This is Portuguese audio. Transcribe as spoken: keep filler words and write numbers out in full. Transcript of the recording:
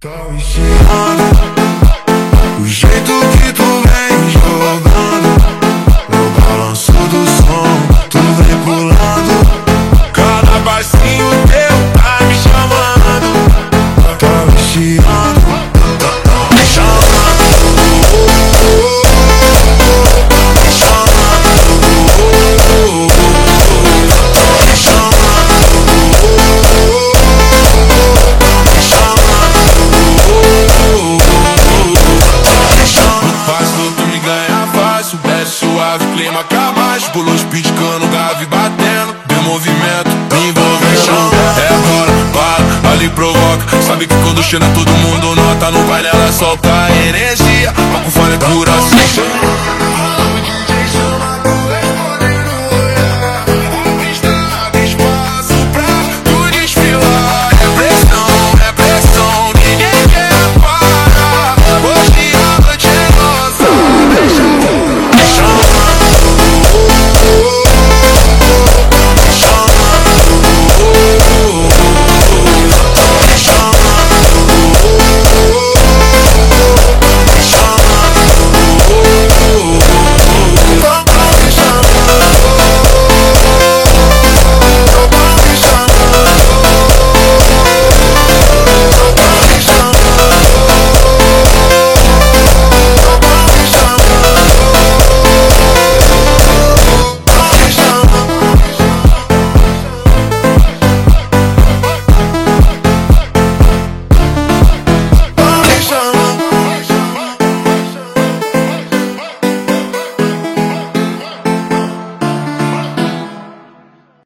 Tá viciado, o jeito que tu vem jogando, no balanço do som, tu vem pulando. Cada passinho teu tá me chamando. Tá viciado, tá me chamando, me chamando, me chamando. Fácil tu me ganha fácil, desce suave, clima cabaz, pulos piscando, grave batendo, meu movimento me envolvendo. É agora, para, ali provoca, sabe que quando chega todo mundo nota, no baile ela solta energia, com fone cura assim.